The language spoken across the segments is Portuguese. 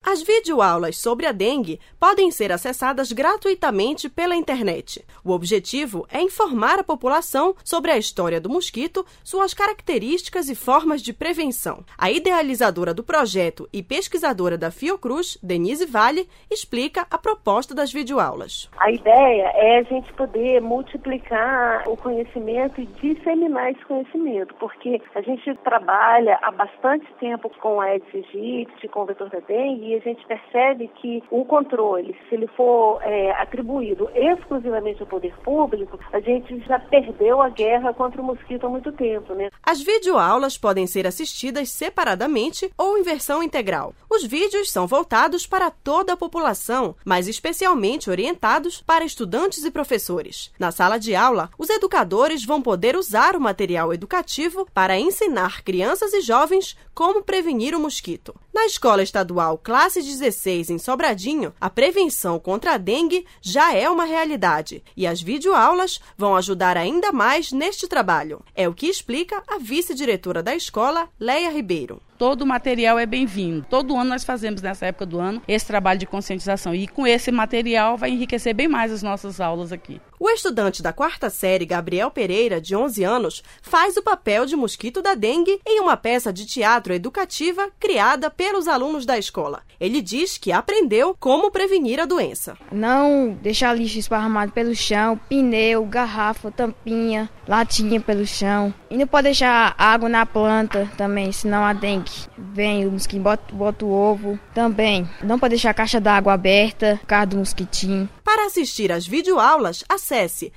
As videoaulas sobre a dengue podem ser acessadas gratuitamente pela internet. O objetivo é informar a população sobre a história do mosquito, suas características e formas de prevenção. A idealizadora do projeto e pesquisadora da Fiocruz, Denise Vale, explica a proposta das videoaulas. A ideia é a gente poder multiplicar o conhecimento e disseminar esse conhecimento, porque a gente trabalha há bastante tempo com a Aedes aegypti, com o vetor da dengue, e a gente percebe que o controle, se ele for atribuído exclusivamente ao poder público, a gente já perdeu a guerra contra o mosquito há muito tempo, né? As videoaulas podem ser assistidas separadamente ou em versão integral. Os vídeos são voltados para toda a população, mas especialmente orientados para estudantes e professores. Na sala de aula, os educadores vão poder usar o material educativo para ensinar crianças e jovens como prevenir o mosquito. Na Escola Estadual Classe 16, em Sobradinho, a prevenção contra a dengue já é uma realidade e as videoaulas vão ajudar ainda mais neste trabalho. É o que explica a vice-diretora da escola, Leia Ribeiro. Todo o material é bem-vindo. Todo ano nós fazemos, nessa época do ano, esse trabalho de conscientização. E com esse material vai enriquecer bem mais as nossas aulas aqui. O estudante da 4ª série, Gabriel Pereira, de 11 anos, faz o papel de mosquito da dengue em uma peça de teatro educativa criada pelos alunos da escola. Ele diz que aprendeu como prevenir a doença. Não deixar lixo esparramado pelo chão, pneu, garrafa, tampinha, latinha pelo chão. E não pode deixar água na planta também, senão a dengue vem, o mosquito bota o ovo também. Não pode deixar a caixa d'água aberta por causa do mosquitinho. Para assistir às videoaulas, acesse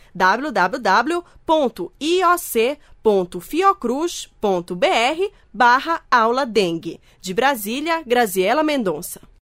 www.ioc.fiocruz.br/aula dengue. De Brasília, Graziela Mendonça.